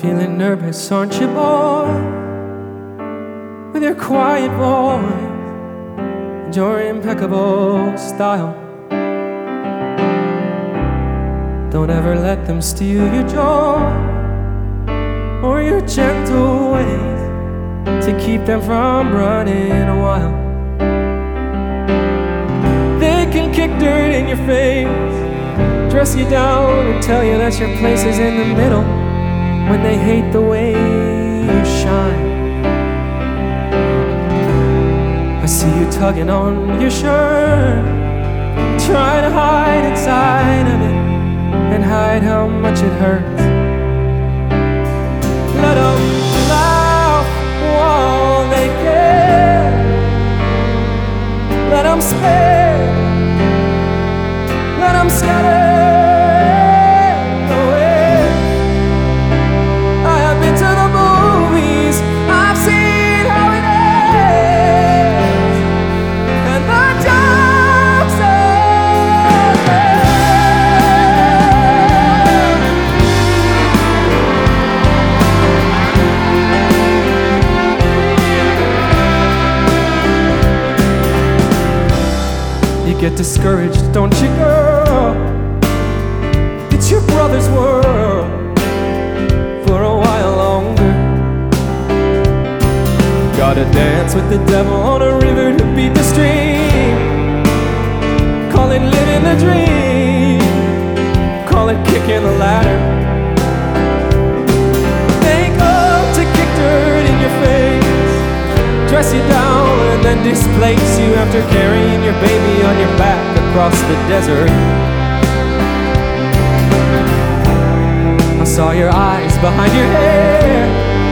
Feeling nervous, aren't you, boy? With your quiet voice and your impeccable style. Don't ever let them steal your joy or your gentle ways to keep them from running wild. They can kick dirt in your face, dress you down and tell you that your place is in the middle when they hate the way you shine. I see you tugging on your shirt, trying to hide inside of it and hide how much it hurts. Let them laugh while they care. Let them spare. Let them scatter. Get discouraged, don't you, girl? It's your brother's world for a while longer. Gotta dance with the devil on a river to beat the stream. Call it living the dream, call it kicking the ladder. They come to kick dirt in your face, dress you down and then displace you after carrying your baby on your back across the desert. I saw your eyes behind your hair,